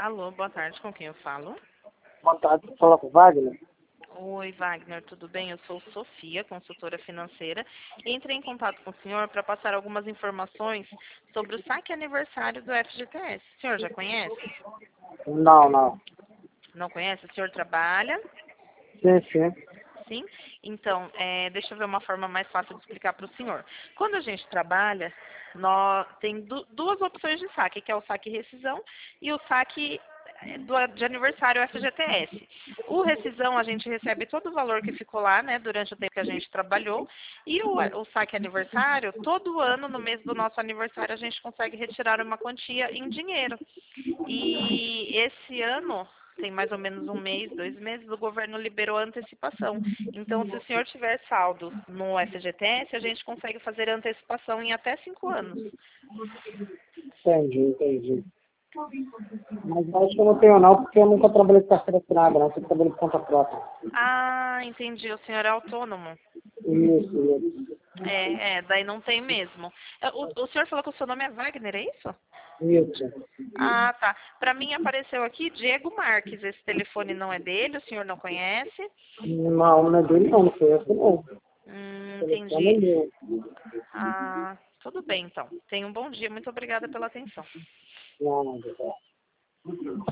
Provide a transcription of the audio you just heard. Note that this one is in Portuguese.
Alô, boa tarde, com quem eu falo? Boa tarde, fala com o Wagner. Oi, Wagner, tudo bem? Eu sou Sofia, consultora financeira, e entrei em contato com o senhor para passar algumas informações sobre o saque aniversário do FGTS. O senhor já conhece? Não. Não conhece? O senhor trabalha? Sim. Sim? Então, deixa eu ver uma forma mais fácil de explicar para o senhor. Quando a gente trabalha, tem duas opções de saque, que é o saque rescisão e o saque de aniversário FGTS. O rescisão, a gente recebe todo o valor que ficou lá, né, durante o tempo que a gente trabalhou, e o saque aniversário, todo ano, no mês do nosso aniversário, a gente consegue retirar uma quantia em dinheiro. E esse ano, tem mais ou menos um mês, 2 meses, o governo liberou a antecipação. Então, se o senhor tiver saldo no FGTS, a gente consegue fazer a antecipação em até 5 anos. Entendi. Mas acho que eu não tenho não, porque eu nunca trabalhei com carteira assinada, não. Eu sempre trabalhei com conta própria. Ah, entendi. O senhor é autônomo. Isso. Daí não tem mesmo. O senhor falou que o seu nome é Wagner, é isso? Isso. Ah, tá. Para mim apareceu aqui Diego Marques. Esse telefone não é dele, o senhor não conhece? Não é dele não conheço não. Telefone é Entendi. meu. Ah, tudo bem então. Tenha um bom dia. Muito obrigada pela atenção. Não.